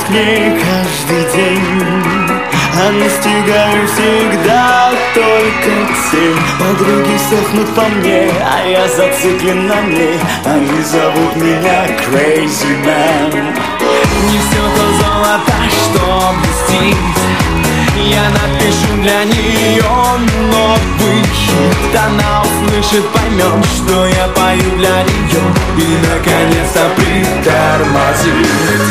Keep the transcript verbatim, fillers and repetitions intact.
к ней каждый день, а настигаю всегда только тень. Подруги сохнут по мне, а я зациклен на ней. Они зовут меня Crazy Man. Не все то золото, что блестит, я напишу для нее новый хит. Она услышит, поймет, что я пою для нее, и наконец-то притормозит.